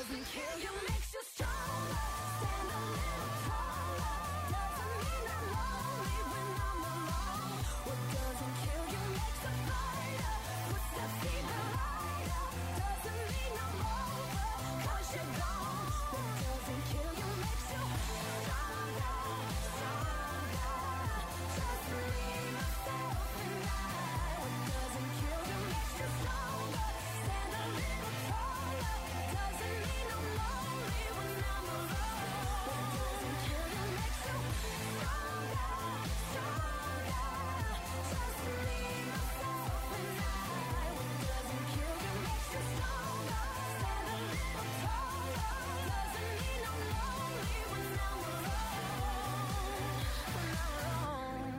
doesn't kill you, makes you stronger. Stand a little taller. Doesn't mean I'm lonely when I'm alone. What doesn't kill you makes a fighter. Footsteps even lighter. Doesn't mean I'm over, 'cause you're gone. What doesn't kill you makes you stronger, stronger. Just me, myself, and I. What doesn't kill you makes you stronger. Stand a little taller. Doesn't mean I'm lonely when I'm alone. What doesn't kill you makes you stronger, stronger. Just me, myself, and I. What doesn't kill you makes you stronger. Stand a little taller. Doesn't mean I'm lonely when I'm alone. When I'm alone.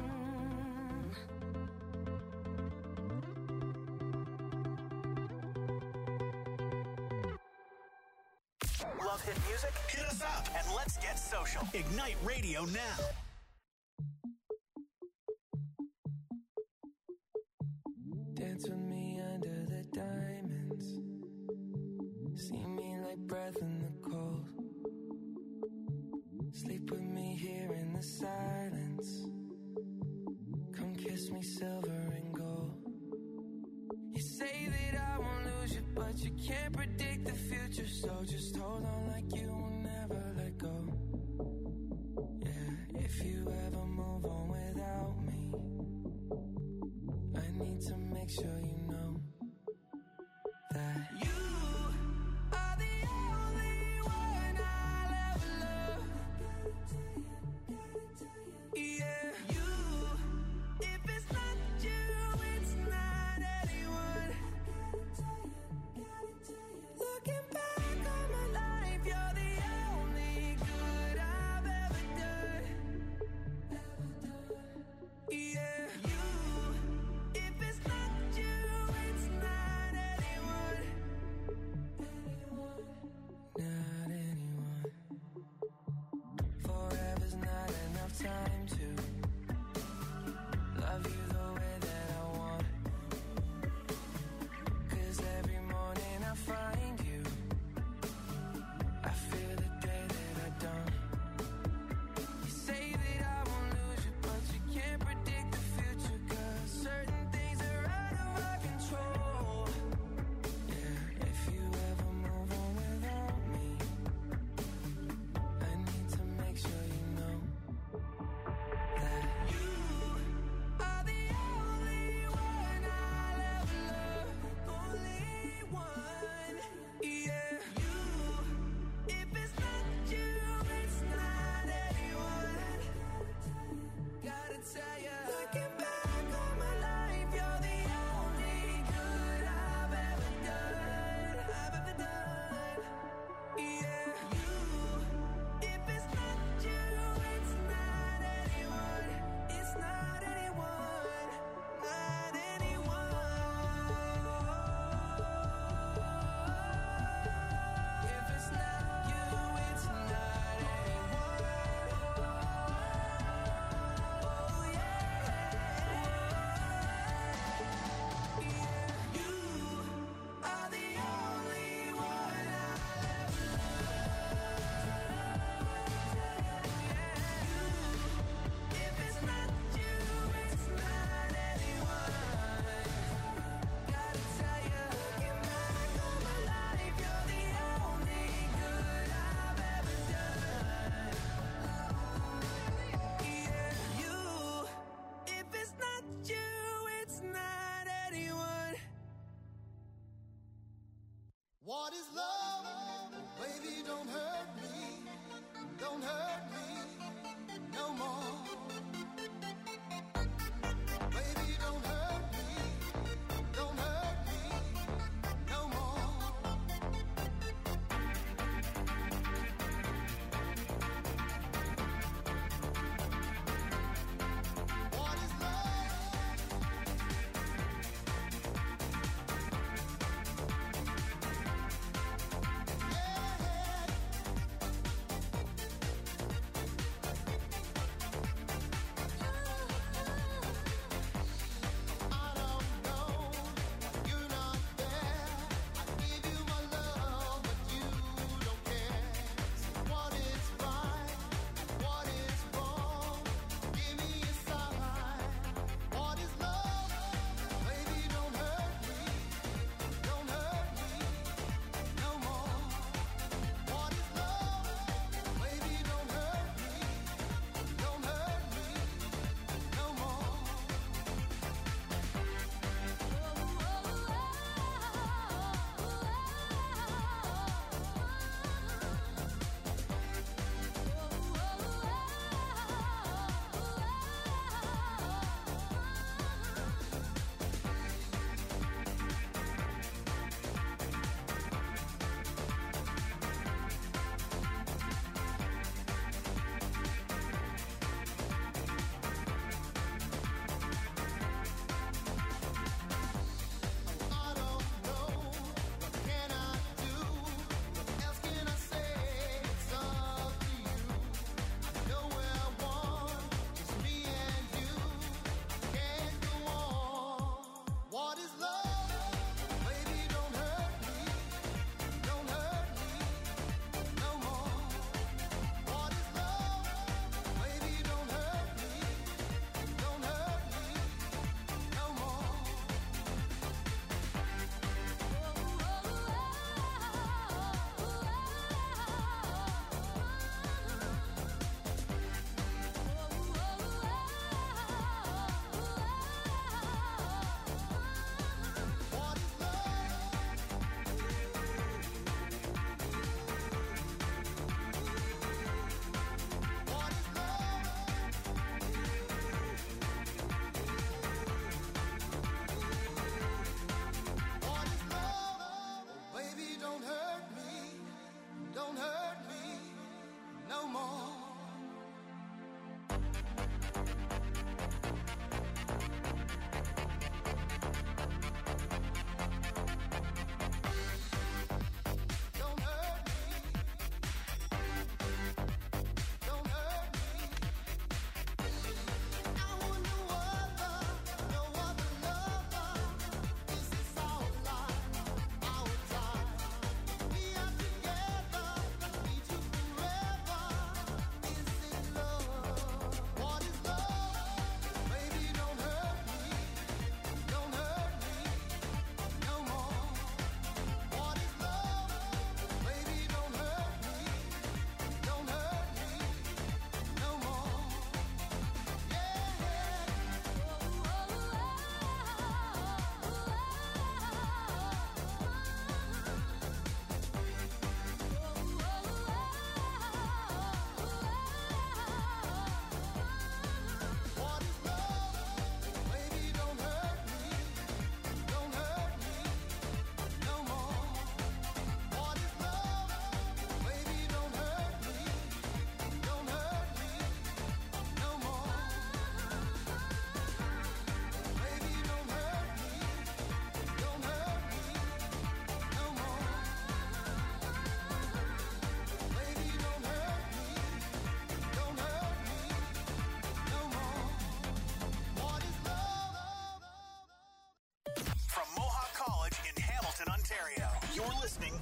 Love hit music? Hit us up and let's get social. Ignite Radio now. Dance with me under the diamonds. See me like breath in the cold. Sleep with me here in the silence. Come kiss me silver and gold. You say that I won't lose you, but you can't predict the future. So just hold on like you will never let go. Yeah, if you ever move on without me, I need to make sure you know that you are the only one I'll ever love. Yeah, you. If it's not you, it's not anyone. Looking back on my life, you're the only good I've ever done. Yeah, you. If it's not you,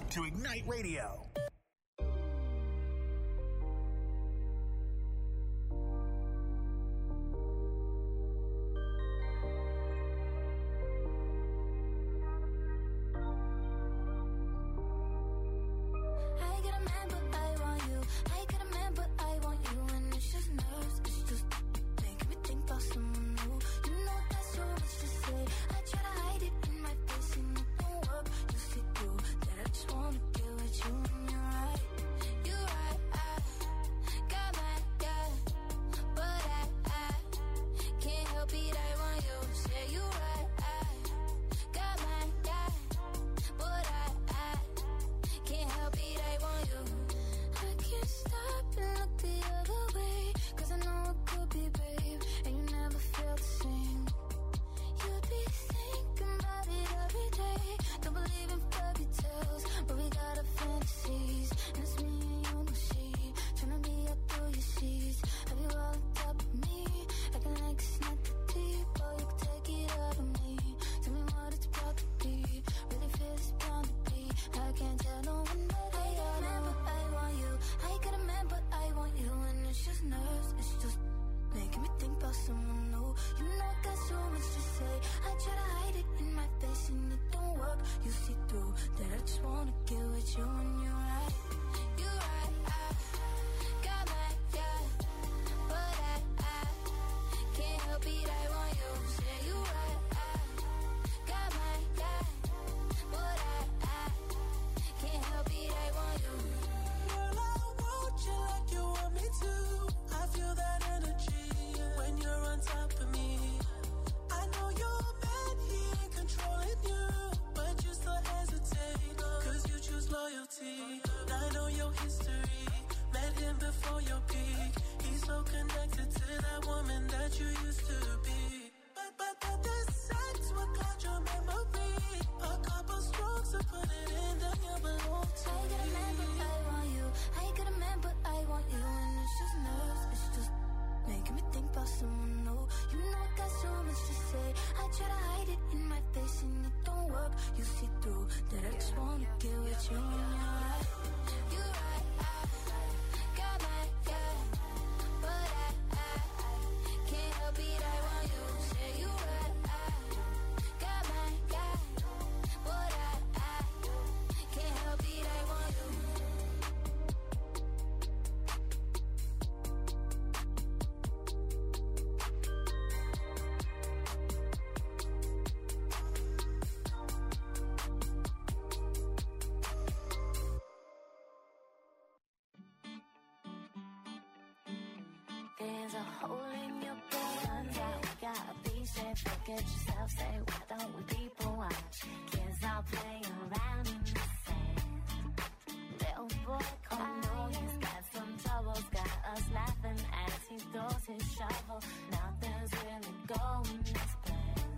to Ignite Radio. I got a man, but I want you. I got a man, but I want you. And it's just nerves, it's just making me think about someone new. You know that's so much to say. I try to hide it in my face and it don't work. You see through that I just wanna get with you. And you're right, you're right. I got my guy, but I can't help it. I want you. Say you're right. I got my guy, but I can't help it. I want you. I can't stop and look the other way, 'cause I know it could be, babe, and you never feel the same. You'd be thinking about it every day. Don't believe in fairy tales, but we got our fantasies. And it's me and you, no she. Tryna be up through your sheets. Have you all on top of me? Acting like it's not that deep. Oh, you can take it out of me. Tell me what it's about to be. Really feel it's bound to be. I can't tell no one, but I got a man, but I want you. I got a man, but I want you. And it's just nerves, it's just making me think about someone new. You know I got so much to say. I try to hide it in my face and it don't work. You see through that I just wanna get with you. And you're right, you're right. I got my guy, but I can't help it. I want you. Say you're right. I got my guy, but I can't help it. I want you. Girl, I want you like you want me to. I feel that energy when you're on top of me. I know you're mad, he ain't controlling you, but you still hesitate, 'cause you choose loyalty. I know your history, met him before your peak. He's so connected to that woman that you used to be. But the sex will cloud your memory. A couple strokes to put it in, then you belong to I got a man, but I want you. I got a man, but I want you. And it's just nerves, it's just making me think about someone new. You know I got so much to say. I try to hide it in my face and it don't work. You see through that I just wanna get with you. And you're right, you're right. I got my guy, but I can't help it. I want you. Say you're right. I got my guy, but I can't help it. I want you. There's a hole in your brain, turns out we gotta be safe. Forget yourself, say why don't we people watch? Kids are playing around in the sand. Little boy come on, he's got some troubles, got us laughing as he throws his shovel. Nothing's really going as planned.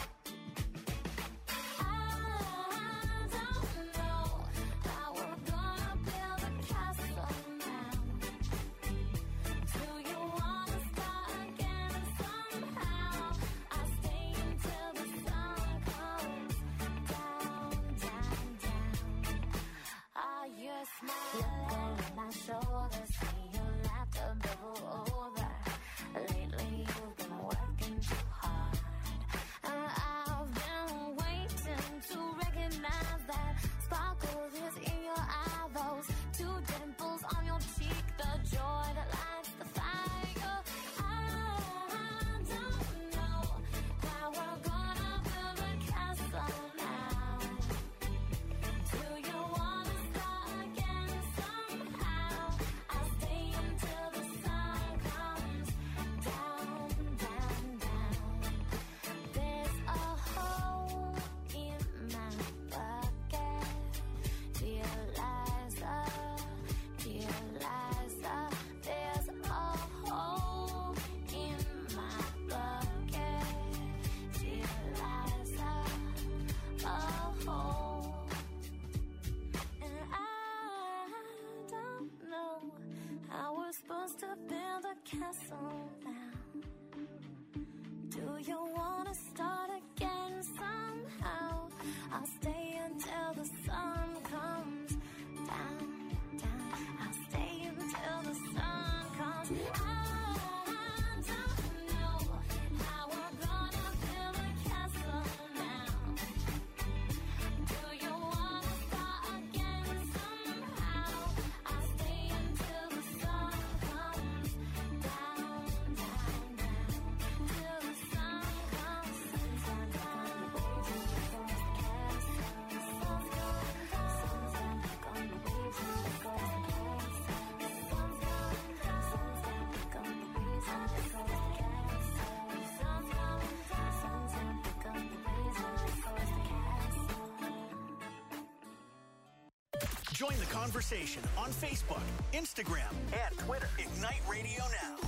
I don't know how we're gonna build a castle now. Do you wanna start again somehow? I stay until the sun comes down, down, down. Are you smiling? Look over my shoulder, see your laughter bubble over. Lately you've been working too hard, and I've been waiting to recognize that sparkle is in your eye, those two dimples on your cheek, the joy that lights the fire. I don't know how we're gonna build a castle now. Do you wanna start again somehow? I'll stay until the sun comes down, down, down. There's a hole in my bucket. Dear Liza, there's a hole in my bucket. Dear Liza, a hole. And I don't know how we're supposed to build a castle now. Do you wanna start again somehow? I'll stay until the sun comes Join the conversation on Facebook, Instagram, and Twitter. Ignite Radio Now.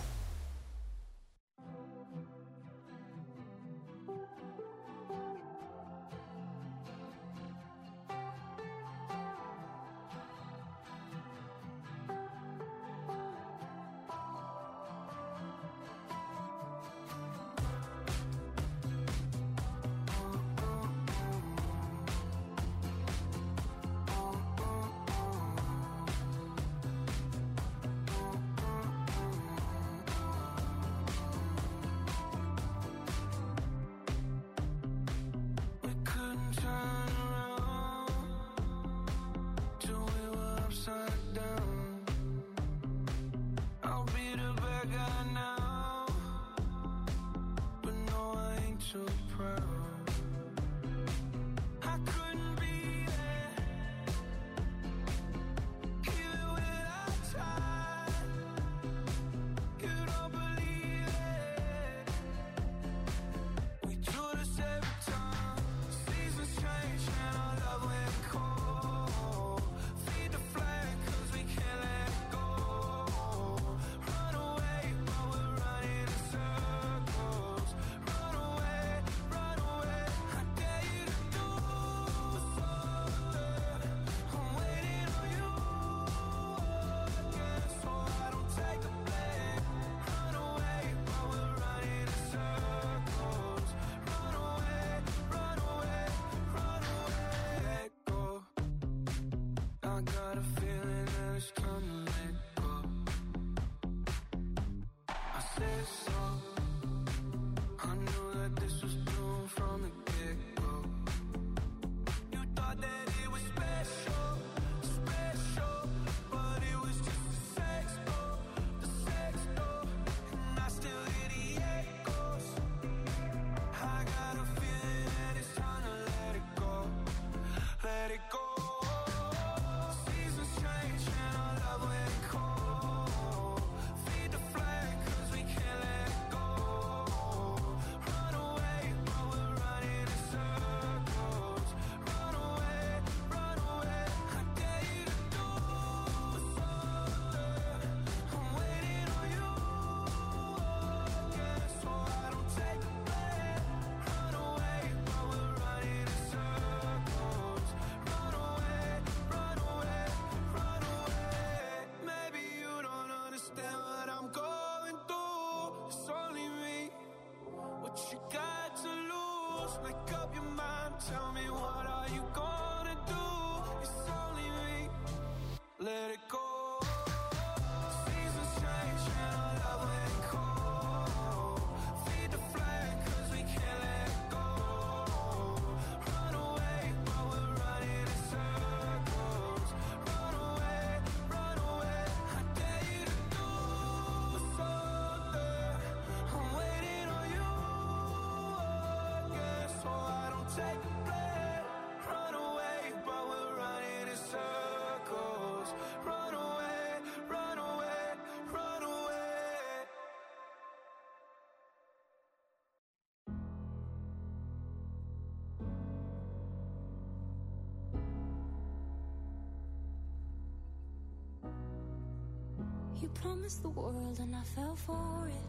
You promised the world and I fell for it.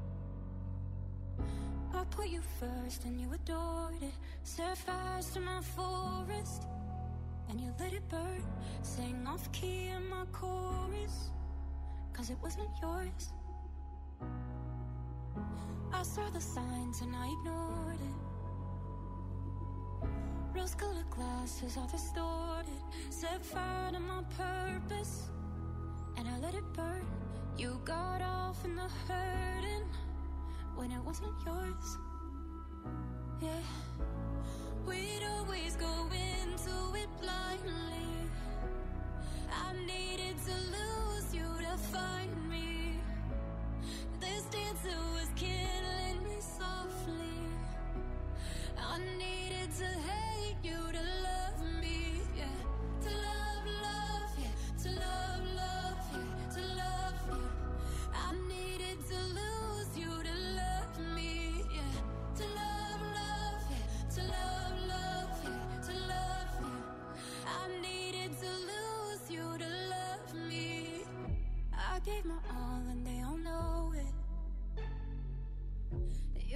I put you first and you adored it. Set fires to my forest and you let it burn. Sang off key in my chorus, 'cause it wasn't yours. I saw the signs and I ignored it. Rose-colored glasses all distorted. Set fire to my purpose and I let it burn. You got off in the hurting when it wasn't yours. Yeah, we'd always go into it blindly. I needed to lose you to find me. This dancer was killing me softly. I needed to hate you to love me. Yeah, to love, love, yeah, to love, love, yeah, to love you. I needed to lose you to love me. Yeah, to love, love, yeah, to love, love, yeah, to love you. I needed to lose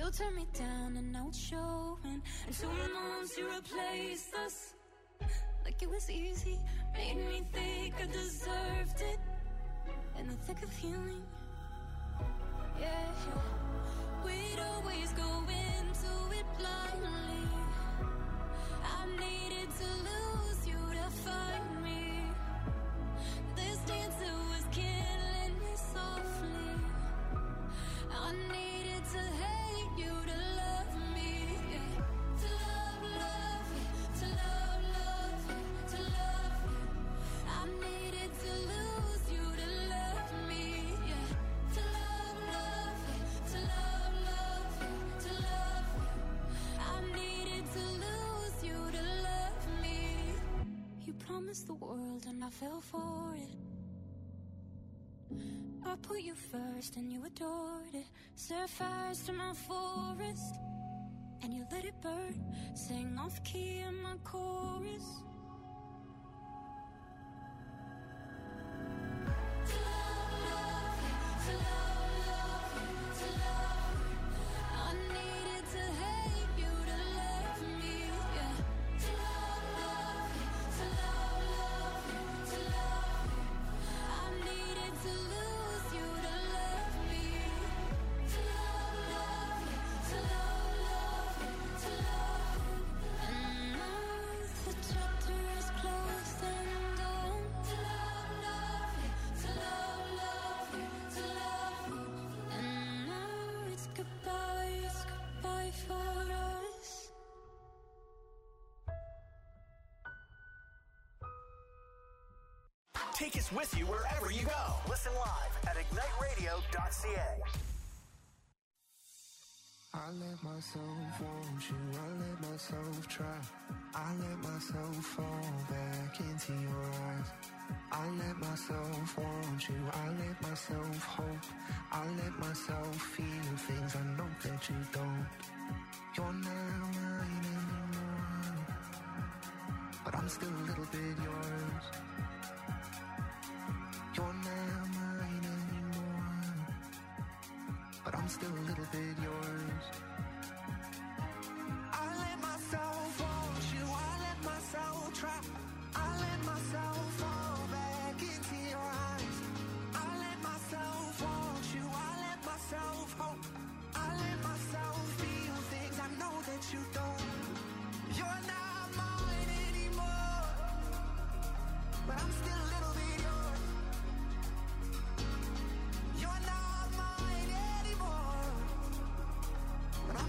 You turned me down and now it's showing. And 2 months you replaced us like it was easy. Made me think I deserved it. In the thick of healing, yeah. We'd always go into it blindly. I needed to lose you to find me. This dancer was killing me softly. I needed to hate you to love me, yeah. To love you, to love you, to love you. I needed to lose you to love me, yeah. To love you, to love you, to love you. I needed to lose you to love me. You promised the world and I fell for it. I put you first and you adored it. Set fires to my forest and you let it burn. Sang off key in my chorus. To love you, to love you, to love you. I needed to hate you to love me, yeah. To love you, to love you, to love you. I needed to lose you to love me. To love you, to love you, to love you. And now the chapter is closed and done. To love you, to love you, to love you. And now it's goodbye for us. Take us with you wherever you go. Listen live at igniteradio.ca. I let myself want you, I let myself try. I let myself fall back into your eyes. I let myself want you, I let myself hope. I let myself feel things I know that you don't. You're not mine anymore, but I'm still a little bit yours. You're not mine anymore, but I'm still a little bit yours. I let myself want you, I let myself try. I let myself fall back into your eyes. I let myself want you, I let myself hope. I let myself feel things I know that you don't. You're not mine anymore, but I'm still a little bit yours. You're not mine anymore, but I'm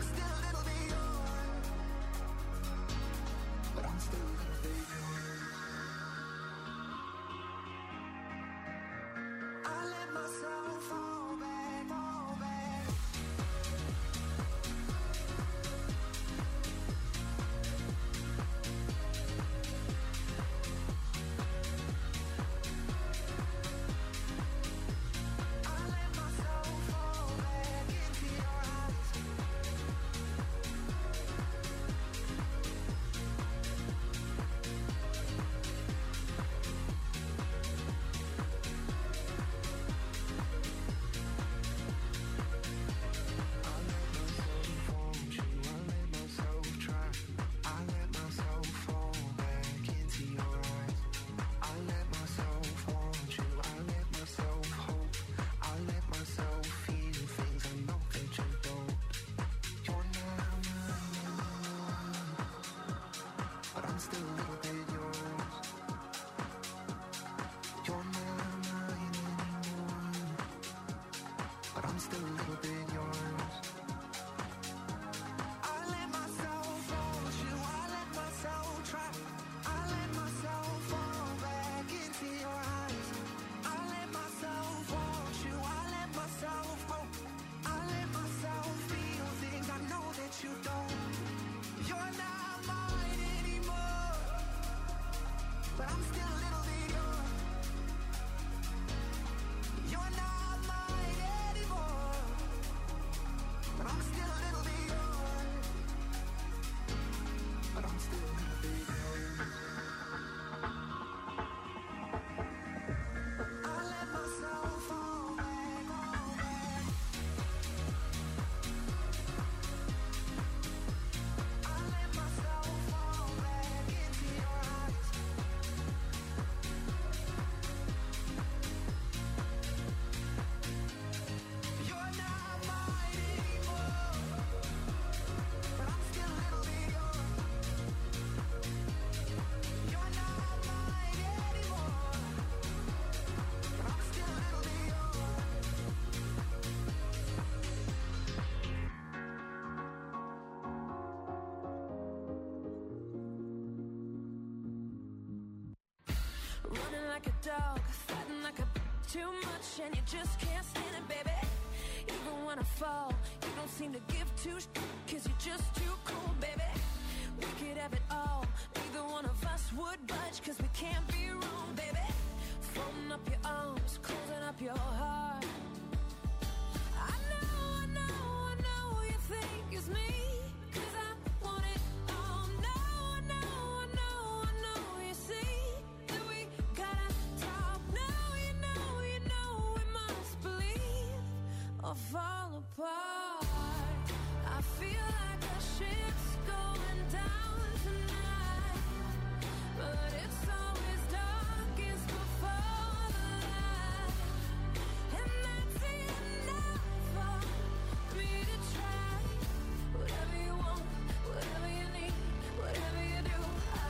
like a dog, fighting like a too much, and you just can't stand it, baby. Even when I fall, you don't seem to give two cause you're just too cool, baby. We could have it all, neither one of us would budge, cause we can't be wrong, baby. Folding up your arms, closing up your heart. I know you think it's me, cause I want it all. No, I know you see that we gotta talk. No, you know we must believe or fall apart. I feel like a ship's going down tonight, but it's always darkest before the light, and that's enough for me to try. Whatever you want, whatever you need, whatever you do,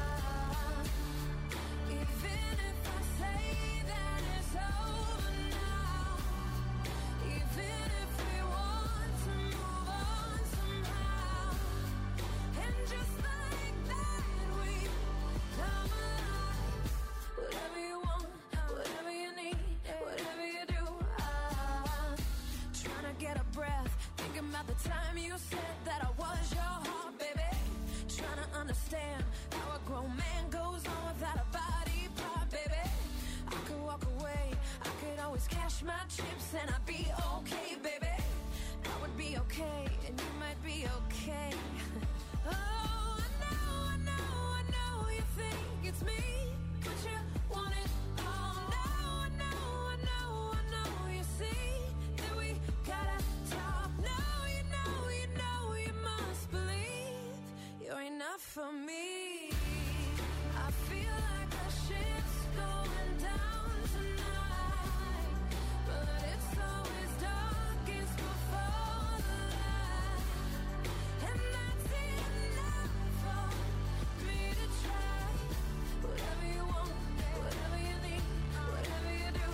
even if I say that it's over now, even if we want to move on somehow, and just like that we come alive. Whatever you want, whatever you need, whatever you do, trying to get a breath, thinking about the time you said that I was your heart, baby. Trying to understand how a grown man goes on without a body part, baby. I could walk away, I could always cash my chips, and I'd be okay, baby. I would be okay, and you might be okay. Oh, I know you think it's me, but you want it all. No, I know you see that we gotta talk. No, you know you must believe you're enough for me. I feel like a ship's going down tonight, but it's always darkest before the light, and that's enough for me to try. Whatever you want, whatever you need, whatever you do,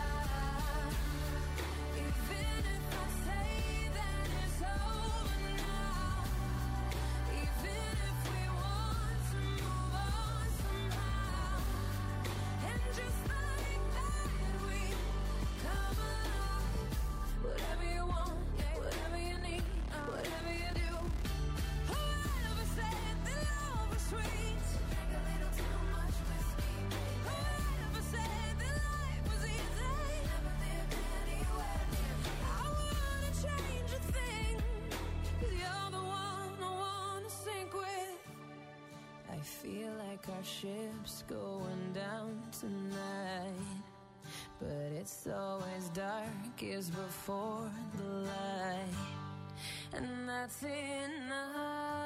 even if I say that it's over now, even if we want to move on somehow, and just like that we come alive. Whatever you want, whatever you need, whatever you do. Whoever said that love was sweet? Drink a little too much whiskey. Whoever said that life was easy? Never lived anywhere near me. I wanna change a thing, cause you're the one I wanna sink with. I feel like our ship's going down tonight, but it's always darkest before the light, and that's enough.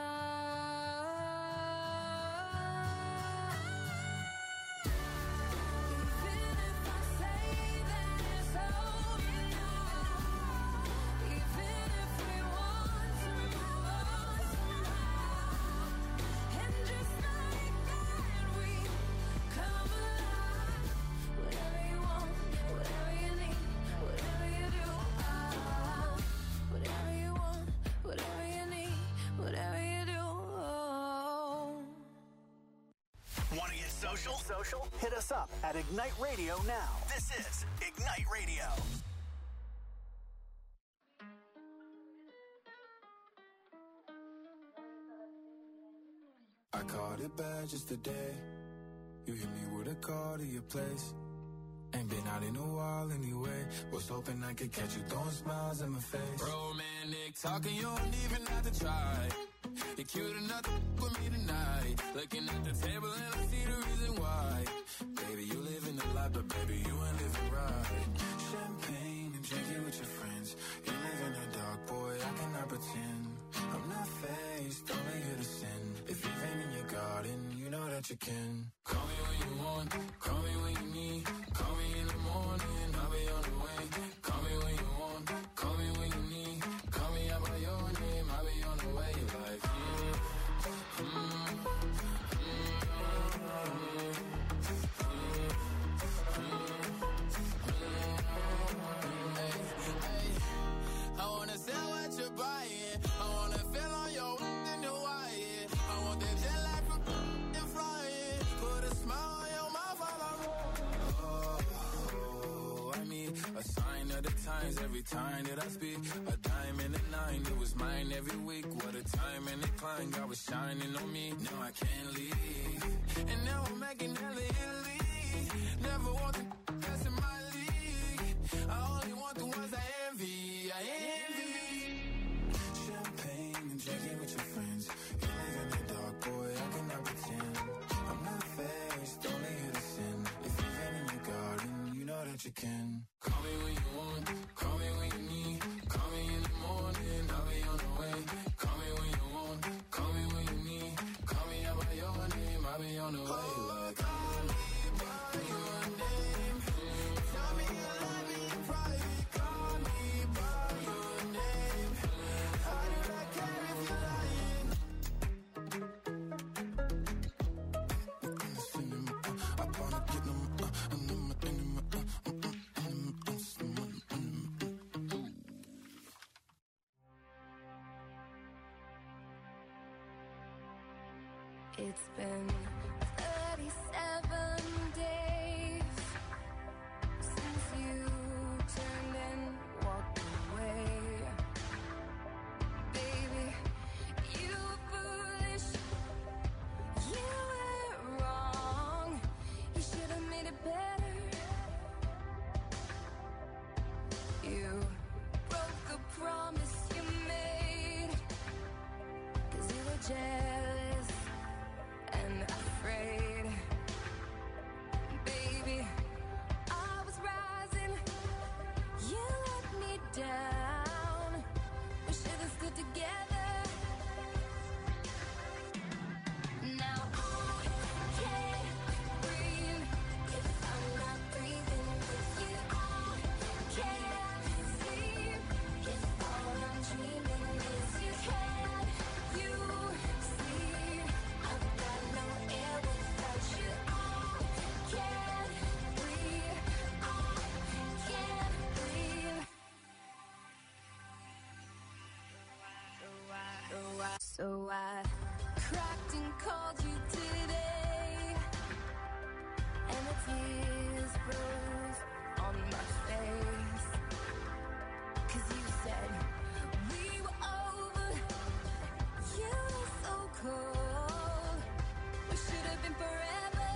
Even if I say that it's over now, even if we want to move on somehow, and just like that we come alive. Whatever you want, whatever you need, whatever you do, whatever you want, whatever you need, whatever you do. Want to get social? Hit us up at Ignite Radio now. This is Ignite Radio. I caught it bad just today. You hit me with a call to your place. Ain't been out in a while anyway. Was hoping I could catch you throwing smiles in my face. Romantic talking, you don't even have to try. You're cute enough to with me tonight. Looking at the table and I see the reason why. Baby, you live in the life, but baby, you ain't living right. Champagne and drinking with your friends. You live in the dark, boy, I cannot pretend. I'm not faced, only here to sin. If you've been in your garden, you know that you can. Call me when you want, call me when you need. Call me in the morning, I'll be on the way. Call me when you want, call me when you need. Call me out by your name, I'll be on the way. Like, I wanna sell what you're buying. I wanna feel on your in the wire. I want that jet lag from and flying. Put a smile on your mouth while I roll. every time that I speak. A dime and a nine, it was mine every week. What a time and a climb, God was shining on me. Now I can't leave, and now I'm making hella Italy. Never want the best in my league. I only want the ones I envy. I envy. Champagne and drinking with your friends. You live in the dark, boy, I cannot pretend. I'm not faced, only here to sin. If you've been in your garden, you know that you can. Call me when you want, call me when you need. Call me in the morning, I'll be on the way. Call me when you want, call me when you need. Call me out by your name, I'll be on the way. Oh, call me by your name. Tell me you love me in private. Call me by your name. I do not care if you're lying. I wanna get them, It's been 37 days since you turned and walked away. Baby, you were foolish, you were wrong. You should have made it better. You broke a promise you made, 'cause you were jealous and afraid. Baby, I was rising, you let me down. We should have stood together. Now I can't breathe if I'm not breathing with you. I can't sleep if all I'm dreaming is you. Can you see? I've got no air without you. I can't breathe. I can't breathe. So I cracked and called you today, and the tears froze on my face. 'Cause you said we were over. You were so cold. We should have been forever.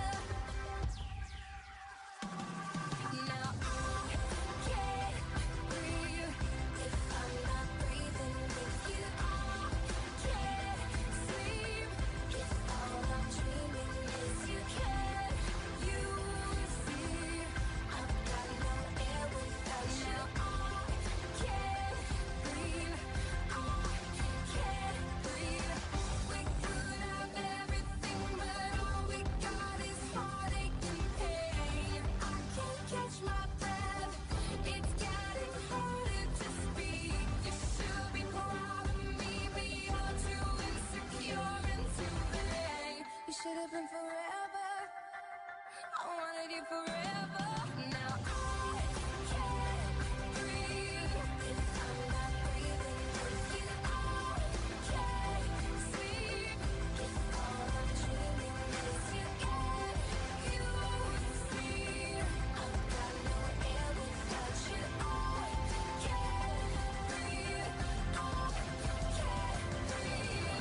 Now I can't breathe if I'm not breathing with you. I can't sleep if all I'm dreaming is you. Can you see? I've got no air without you. I can't breathe. I can't breathe. We could have everything, but all we got is heartache and pain. I can't catch my breath. It's getting harder to speak. You should be proud of me, but you're too insecure and too vain. We should have been forever. I wanted you forever. Now I can't breathe if I'm not breathing with you. I can't sleep if all I'm dreaming is you. Can you see? I've got no air without you. I can't breathe. I can't breathe.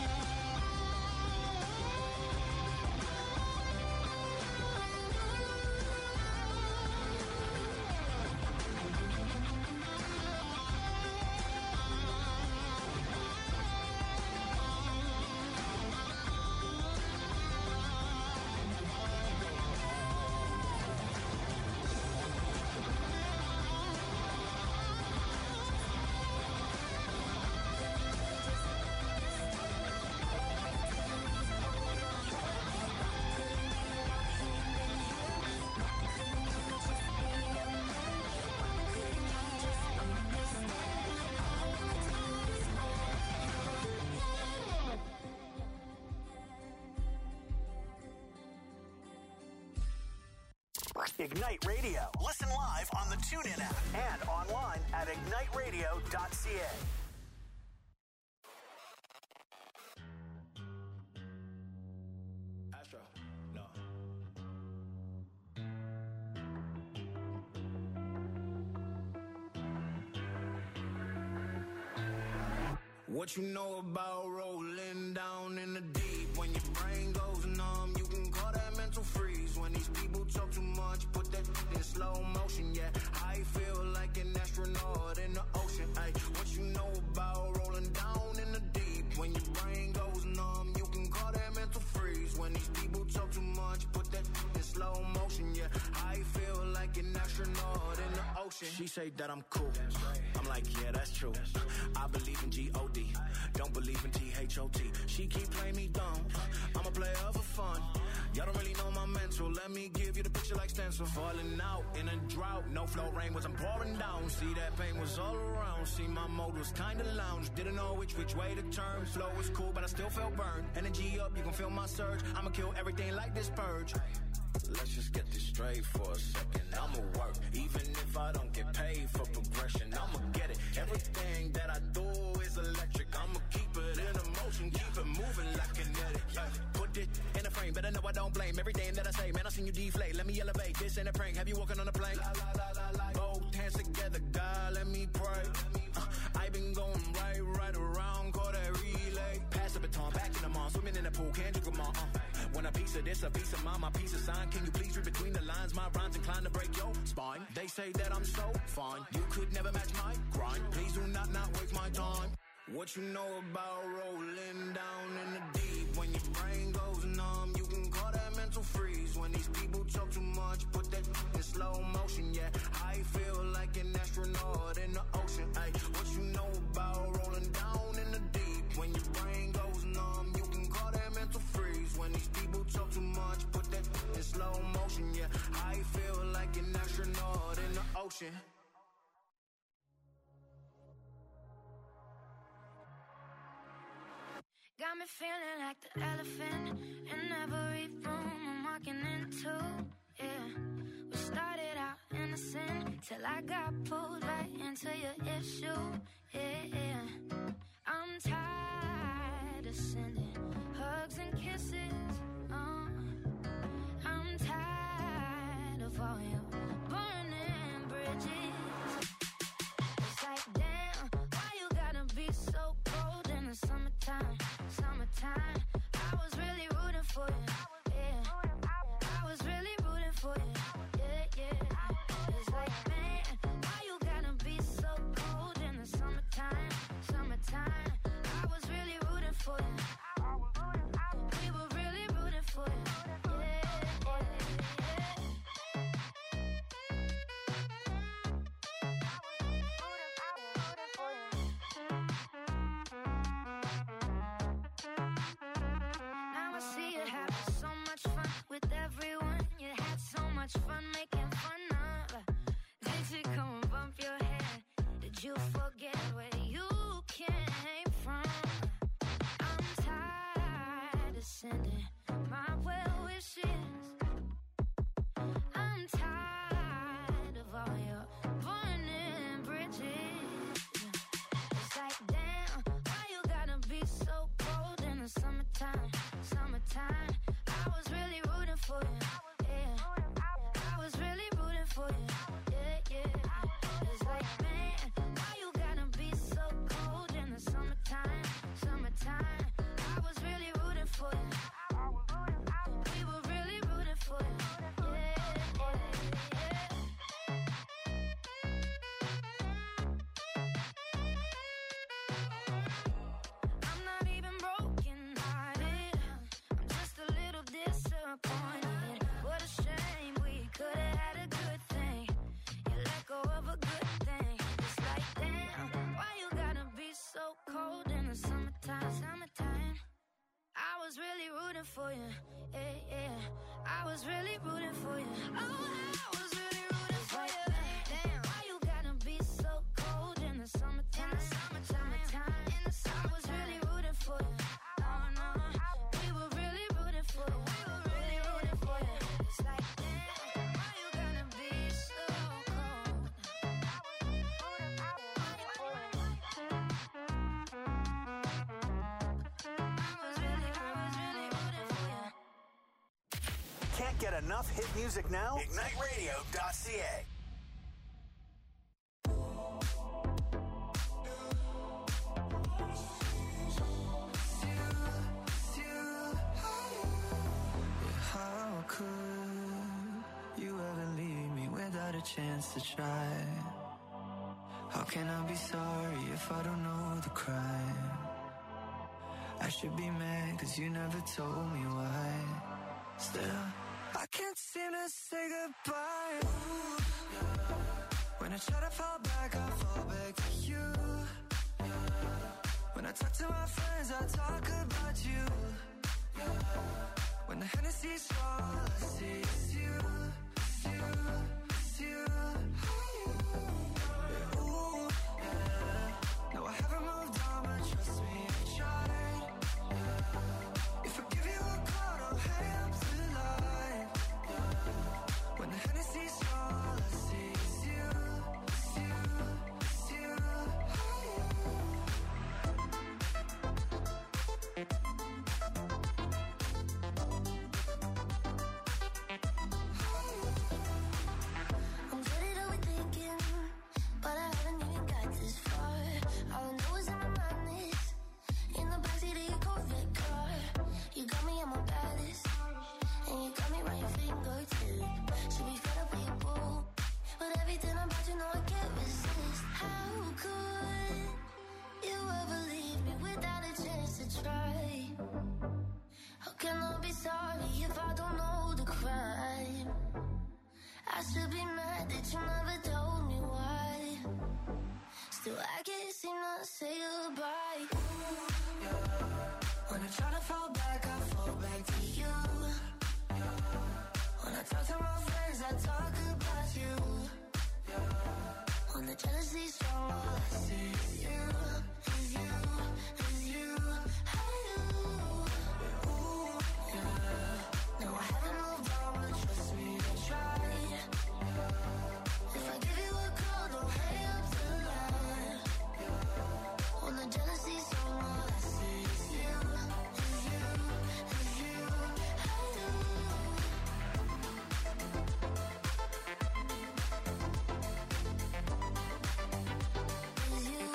Ignite Radio. Listen live on the TuneIn app and online at igniteradio.ca. Astro, no. What you know about rolling down in the deep? When your brain goes numb, you can call that mental freeze. When these people talk too much, put that in slow motion, yeah. I feel like an astronaut in the ocean, ay. What you know about rolling down in the deep? When your brain goes numb, you can call that mental freeze. When these people talk too much, put that in slow motion, yeah. I feel like an astronaut in the ocean. She say that I'm cool. I'm like, yeah, that's true. I believe in G-O-D. Don't believe in T-H-O-T. She keep playing me dumb. I'm a player for fun. Y'all don't really know my mental. Let me give you the picture like stencil. Falling out in a drought. No flow rain wasn't pouring down. See, that pain was all around. See, my mode was kinda lounge. Didn't know which way to turn. Flow was cool, but I still felt burned. Energy up, you can feel my surge. I'ma kill everything like this purge. Let's just get this straight for a second. I'ma work, even if I don't get paid for progression. I'ma get it. Everything that I do is electric. I'ma keep it in motion, keep it moving like kinetic. Put it in a frame, better know I don't blame everything that I say. Man, I seen you deflate. Let me elevate. This ain't a prank. Have you walking on a plane? Both hands together, God, let me pray. I been going right around, call that relay. Pass the baton, back in the mall, swimming in the pool, can't you come on? When a piece of this, a piece of mine, my piece of sign. Can you please read between the lines? My rhymes inclined to break your spine. They say that I'm so fine. You could never match my grind. Please do not waste my time. What you know about rolling down in the deep? When your brain goes numb, you can call that mental freeze. When these people talk too much, put that in slow motion, yeah. I feel like an astronaut in the ocean, ay. What you know about rolling down in the deep? When your brain goes numb, you can call that mental freeze. When these people talk too much, put that in slow motion, yeah. I feel like an astronaut in the ocean. Got me feeling like the elephant in every room I'm walking into, yeah. We started out innocent till I got pulled right into your issue, yeah. I'm tired of sending hugs and kisses, I'm tired of all your burning bridges. It's like, damn, why you gotta be so cold in the summertime? Summertime, I was really rooting for you, yeah. I was really rooting for you, yeah. It's like, man, why you gotta be so cold in the summertime? Summertime, I was really rooting for you. We were really rooting for you, yeah. Fun making fun of. Did she come and bump your head? Did you forget where you came from? I'm tired of sending my well wishes. I'm tired of all your burning bridges. It's like, damn, why you gotta be so cold in the summertime? Summertime, I was really rooting for you. It's like, man, why you gotta be so cold in the summertime? Summertime, I was really rooting for you. We were really rooting for you, I'm not even broken hearted, I'm just a little disappointed. What a shame, we could have had a good thing. You let go of a good thing. It's like, damn, why you gotta be so cold in the summertime? Summertime, I was really rooting for you, yeah. I was really rooting for you. Oh, I was really rooting for you. Damn, why you gotta be so cold in the summertime? Summertime, I was really rooting for you. Oh no, we were really rooting for you. We were really rooting for you. It's like, damn, why you gotta be so cold? I was really rooting for you. Can't get enough hit music now? IgniteRadio.ca. chance to try. How can I be sorry if I don't know the crime? I should be mad cause you never told me why. Still, I can't seem to say goodbye. Ooh, yeah. When I try to fall back, I fall back to you. Yeah. When I talk to my friends, I talk about you. Yeah. When the Hennessy's all I see is you, it's you, it's you. Yeah, ooh, yeah. No, I haven't moved on, but trust me, I've tried. Yeah. If I give you a call, don't hang up the line. Yeah. When the Hennessy's all I see is you, it's you, it's you. I'm good at overthinking, but I haven't even got this far. All I know is in my mind is in the backseat of your Corvette car. You got me at my baddest, and you got me right your fingertip. Should be fed up with your boo, but everything about you know I can't resist. How could you ever leave me without a chance to try? How can I be sorry if I don't know the crime? I should be mad that you never told me why. Still, I can't seem to say goodbye. Ooh, yeah. When I try to fall back, I fall back to you. Yeah. When I talk to my friends, I talk about you. Yeah. When the jealousy's strong, all I see is you, is you, is you. Ooh, yeah. No, I haven't moved on, but trust me, I tried. If I give you a call, don't hang up the line. When the jealousy's strong, all I see is you, is you, is you. Is you,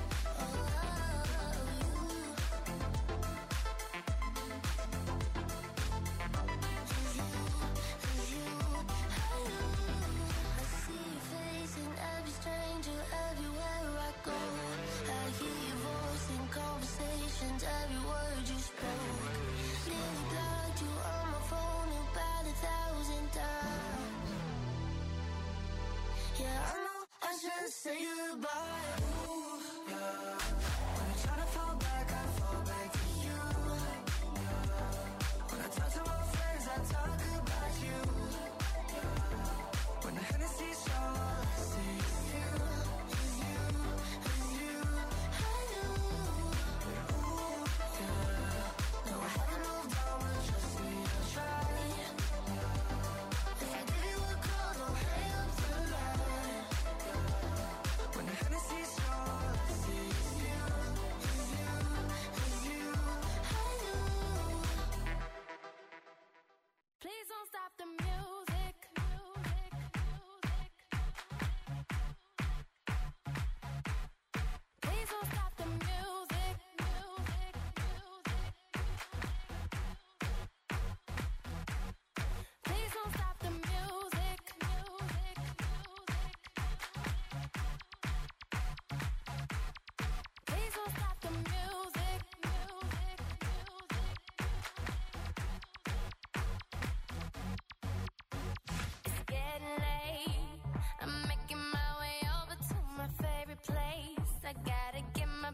I see your face in every stranger, everywhere I go. I hear your voice in conversations, every word you spoke. Nearly blocked you on my phone about 1,000 times. Yeah, I know I should say goodbye. Ooh, yeah. When I try to fall back, I fall back to you. Yeah. When I talk to my friends, I talk about you. When the Hennessy's all I see is you, is you, is you. Ooh, yeah. No, I haven't moved on, but trust me, I tried. If I give you a call, don't hang up the line. When the Hennessy's all I see is you, is you, is you. Please don't stop the music. Please don't stop the music. Please don't stop the music. Please don't stop the music. It's getting late. I'm making my way over to my favorite place. I gotta get my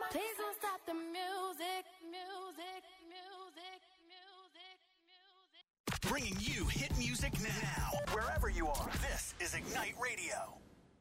Please don't stop the music, music, music, music, music. Bringing you hit music now. Wherever you are, this is Ignite Radio.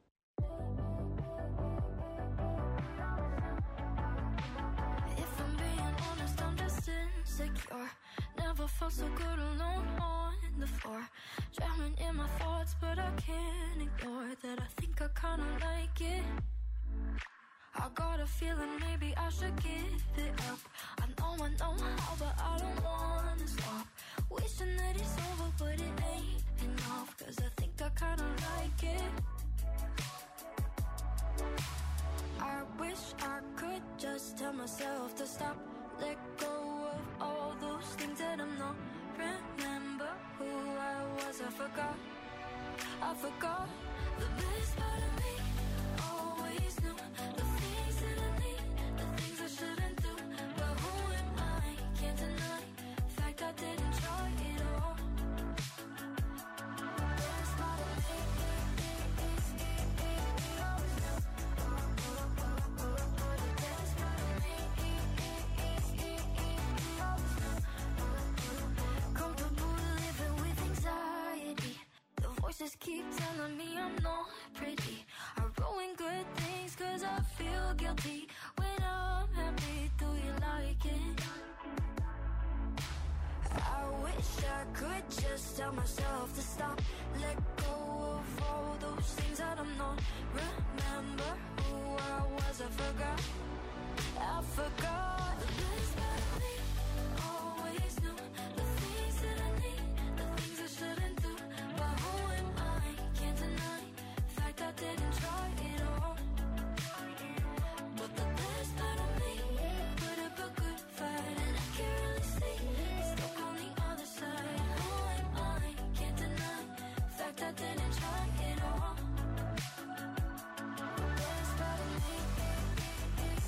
If I'm being honest, I'm just insecure. Never felt so good alone on the floor. Drowning in my thoughts, but I can't ignore that. I think I kinda like it. I got a feeling maybe I should give it up. I know how, but I don't wanna stop. Wishing that it's over, but it ain't enough. Cause I think I kinda like it. I wish I could just tell myself to stop. Let go of all those things that I'm not. Remember who I was, I forgot. The best part of me always knew the things that I need, the things I shouldn't do. But who am I? Can't deny the fact I didn't try it all. The best part of me is always knew. The best part of me always knew. Comfortable living with anxiety. The voices keep telling me I'm not pretty. I ruin good things cause I feel guilty. When I'm happy, do you like it? I wish I could just tell myself to stop. Let go of all those things that I'm not. Remember who I was, I forgot. The best part of me always knew the things that I need, the things I shouldn't do. But who am I? Can't deny the fact I didn't try it all. But the best part of me put up a good fight, and I can't really see it's stuck on the other side. Who am I? Can't deny the fact I didn't try it all. The best part of me is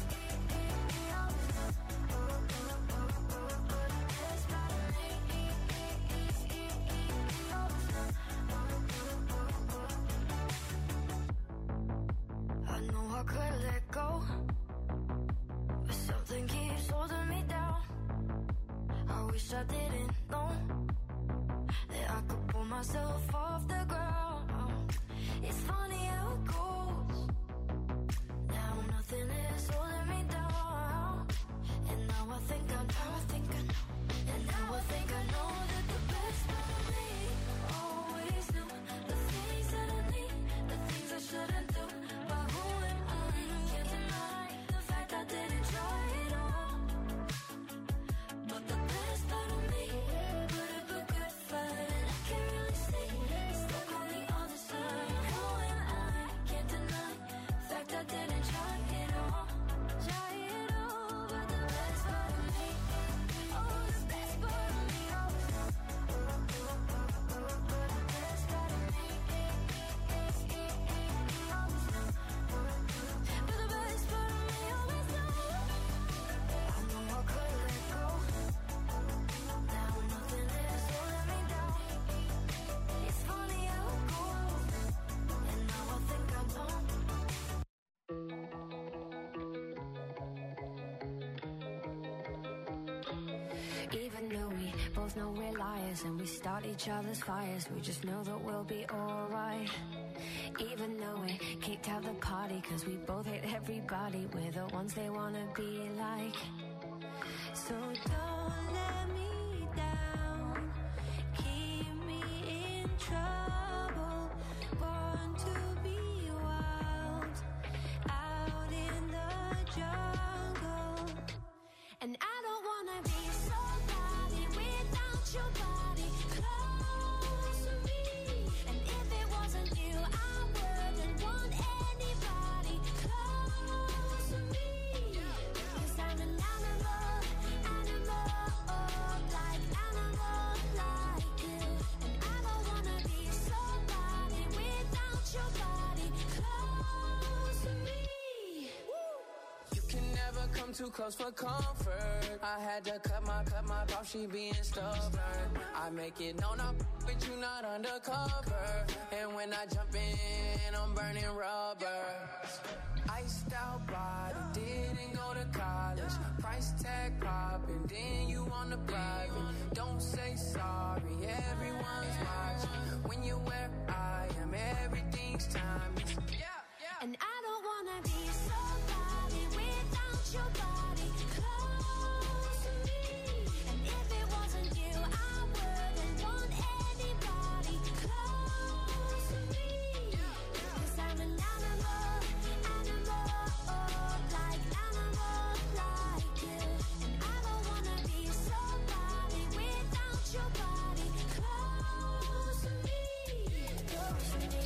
I know I could let go, but something keeps holding me down. I wish I didn't know that I could pull myself off the ground. It's funny how it goes. Now nothing is holding me down. And now I think I know. And now I think I know that the best part of me always knew the things that I need, the things I shouldn't do. But who am I? Can't deny the fact I didn't try it all. But the best part of me put up a good fight, and I can't really see it's stuck on the other side. Who am I? Can't deny the fact I didn't try it all. But the best part of me, oh, the best part of me always knew. The best part of me always knew. But the best part of me always knew. I know I could let go. Now nothing is holding me down. It's funny how it goes. And now I think I know. Even though we both know we're liars and we start each other's fires, we just know that we'll be alright. Even though we kicked out the party cause we both hate everybody, we're the ones they wanna be like. So don't let me down, keep me in trouble. Born to be wild, out in the jungle. And I don't wanna be somebody without your body close to me. And if it wasn't you, I wouldn't want anybody close to me. Cause I'm an animal, like you. And I don't wanna be somebody without your body close to me. You can never come too close for comfort. I had to cut my off, she being stubborn. I make it known I'm but you not undercover. And when I jump in, I'm burning rubber. Iced out body, didn't go to college. Price tag popping, then you on the private. Don't say sorry, everyone's watching. When you're where I am, everything's timeless. And I don't wanna be somebody without your body close to me. And if it wasn't you, I wouldn't want anybody close to me. 'Cause I'm an animal, like you. And I don't wanna be somebody without your body close to me. Close to me.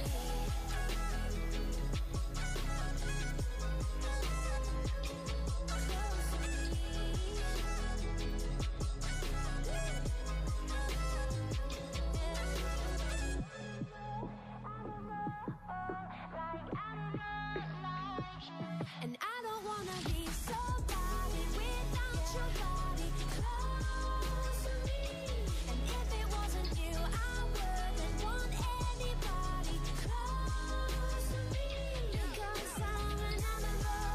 And I don't wanna be somebody without your body close to me. And if it wasn't you, I wouldn't want anybody close to me. Because I'm an animal,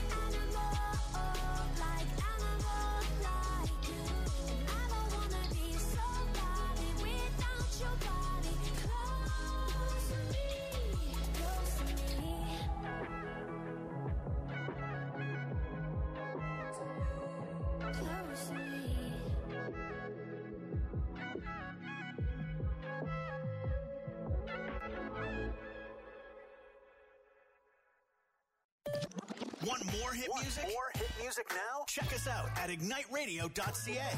like you. And I don't wanna be somebody without your body close to me. Close to me. Close to me. Want more hit music? More hit music now? Check us out at igniteradio.ca.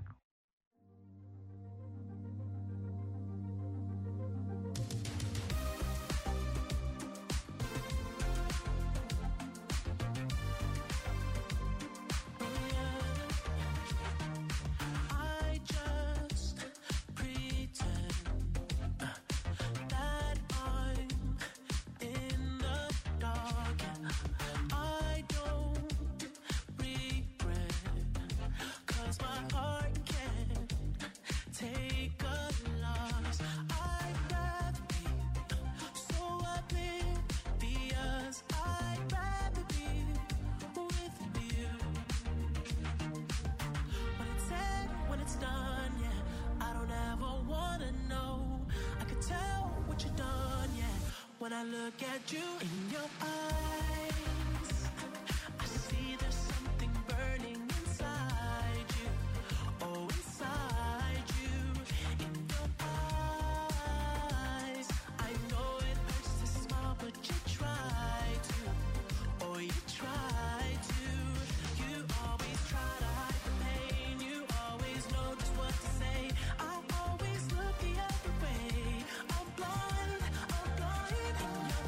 I just pretend that I'm in the dark. I don't regret, 'cause my heart can't take a loss. I'd rather be so oblivious. I'd rather be with you. When it's said, when it's done, yeah, I don't ever wanna know. I can tell what you've done, yeah. When I look at you in your eyes, I see there's something burning inside you. Oh, inside you, in your eyes. I know it hurts to smile, but you try to. Oh, you try to. You always try to hide the pain. You always know just what to say. I always look the other way. I'm blind in your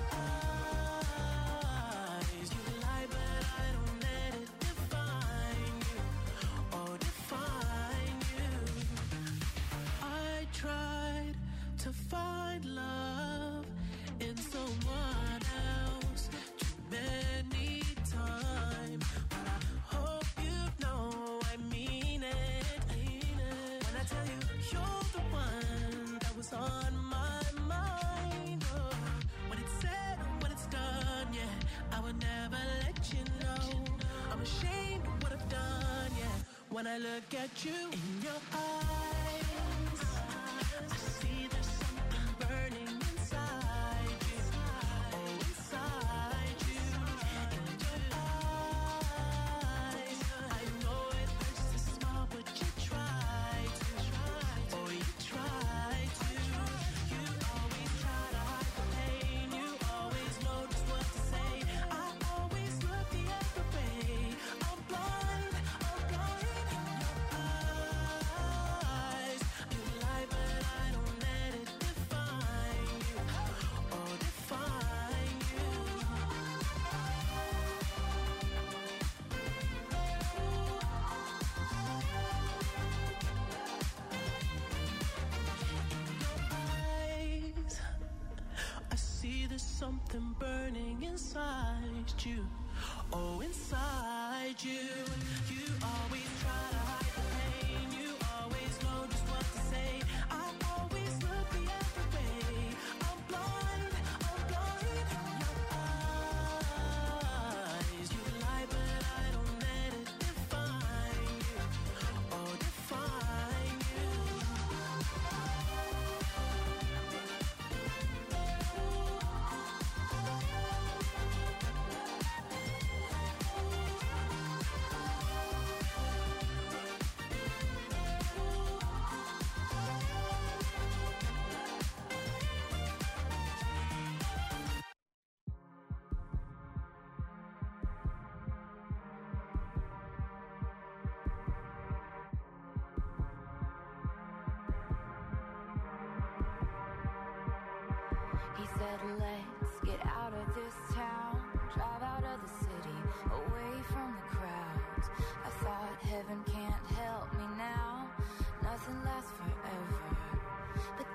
eyes. You lie, but I don't let it define you. Oh, define you. I tried to find love in someone else too many times, but I hope you know I mean it. When I tell you you're the one that was on my mind. Oh, when it's said, when it's done, yeah, I would never let you know. I'm ashamed of what I've done, yeah. When I look at you in your eyes, I see there's something burning inside you. Oh, inside you, in your eyes. I know it hurts to smile, but you try to. Oh, you try to. You always try to hide the pain. You always know just what to say. I always look the other way. I'm blind in your eyes. You lie, but I don't let it define you. Oh, define you. Eyes, I see there's something burning inside you. Oh, inside you. You always try to hide the pain. You always know just what to say. I always He said, let's get out of this town, drive out of the city, away from the crowds. I thought heaven can't help me now, nothing lasts forever. But